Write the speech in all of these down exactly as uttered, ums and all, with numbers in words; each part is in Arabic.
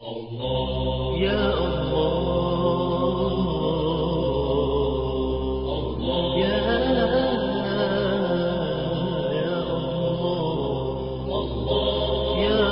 الله يا الله الله يا الله يا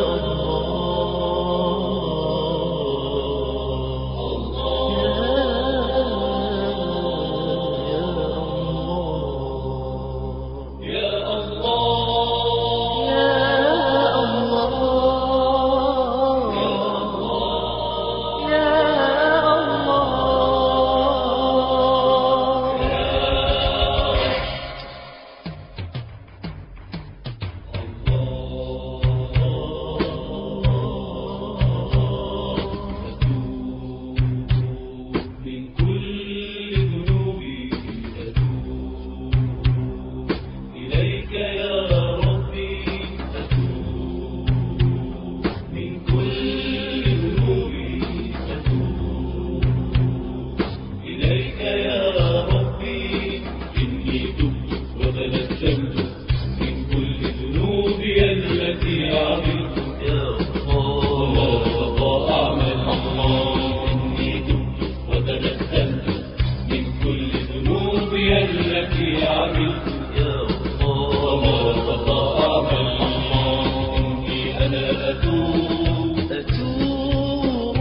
التي عملت يا الله وما تطاع أعمل إني أنا أتوب أتوب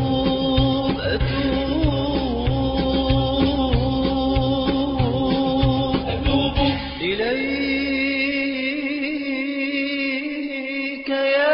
أتوب أتوب إليك يا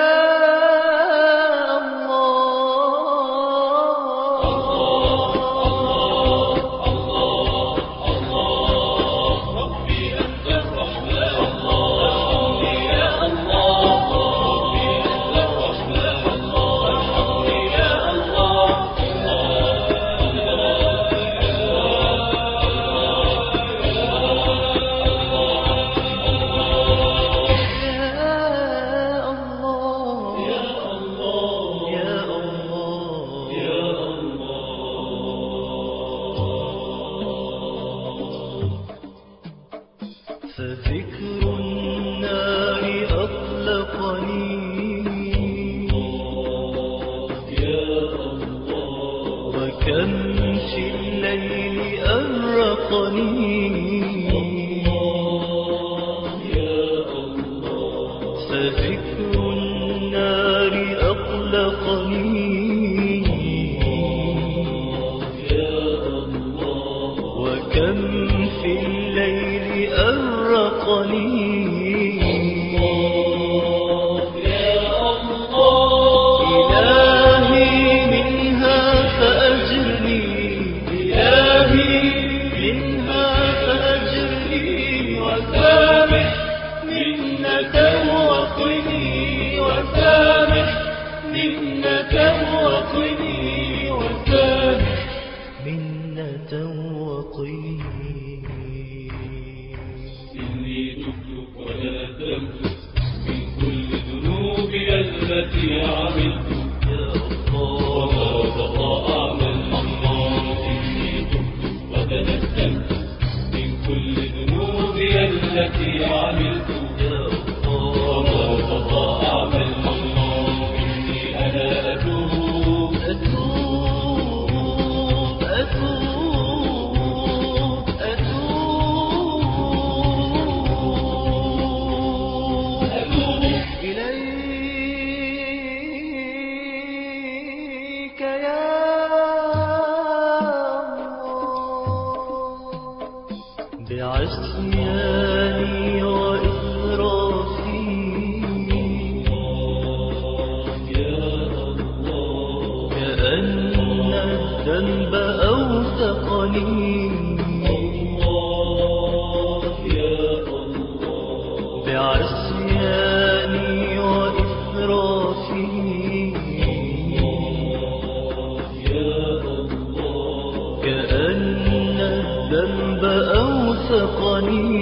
فذكر النار أطلقني يا الله وكم في الليل أرقني يا الله فذكر النار أطلقني يا الله وكم في الليل أرقني يا الله إلهي منها فأجرني إلهي منها فأجرني وسامح منة وقني وسامح منة وقني وسامح منة وقني إني تبت وندمت من كل ذنوبي التي عملت يا الله وما تطاع أعمل إني تبت وندمت من كل ذنوبي التي عملت يا وما الله تطاع أعمل إني أنا أتوب أتوب أتوب أتوب أتوب إليك يا الله بعصياني وإسرافي يا الله كأن الذنب أوثقني يا الله بعصياني وإسرافي يا الله كأن الذنب أوثقني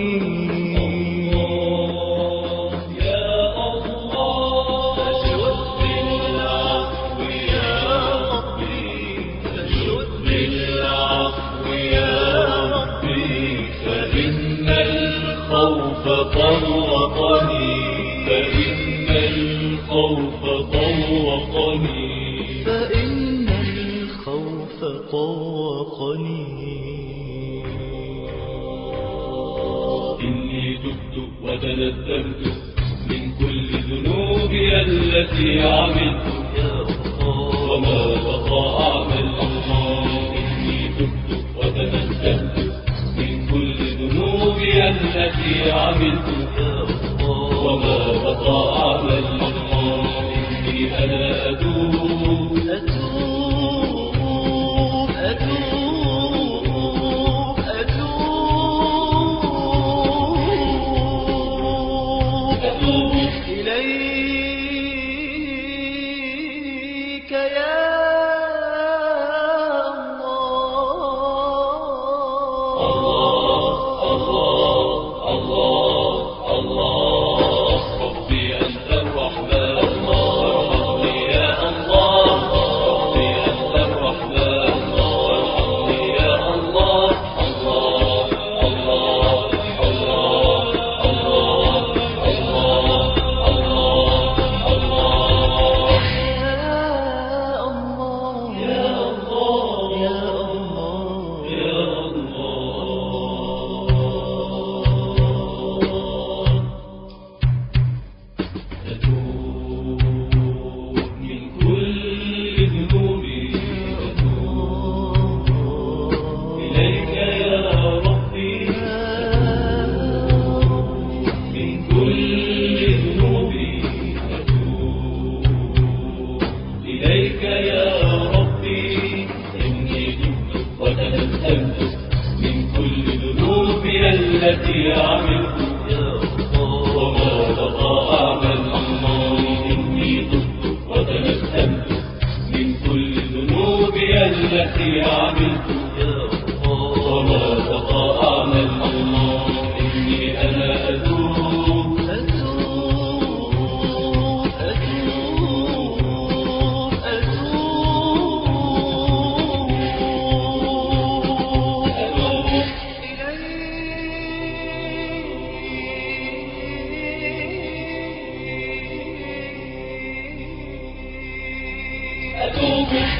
يا الله فاشد بالعفو يا ربي فاشد بالعفو يا ربي فإن الخوف طوقني فإن الخوف طوقني فإن الخوف طوقني. إني تبت وتندمت من كل ذنوبي التي عملت وما بقى أعمل. إني تبت وتندمت من كل ذنوبي التي عملت وما بقى أعمل. إني أنا أتوب أتوب أتوب أتوب أتوب إليك يا التي عملت وما بقى أعمل. إني تبت وتندمت من كل ذنوبي التي عملت وما بقى أعمل. إني أنا أتوب أتوب أتوب أتوب أتوب